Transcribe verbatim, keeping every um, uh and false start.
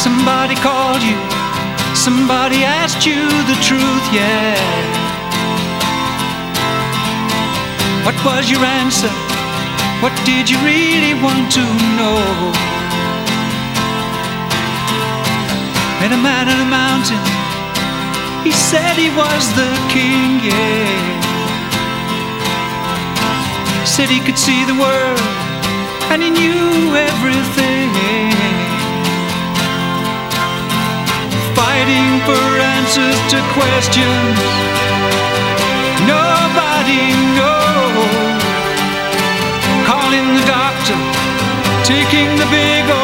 Somebody called you, somebody asked you the truth, yeah. What was your answer? What did you really want to know? Met a man on a mountain, he said he was the king, yeah. Said he could see the world and he knew everything. Fighting for answers to questions nobody knows. Calling the doctor, taking the big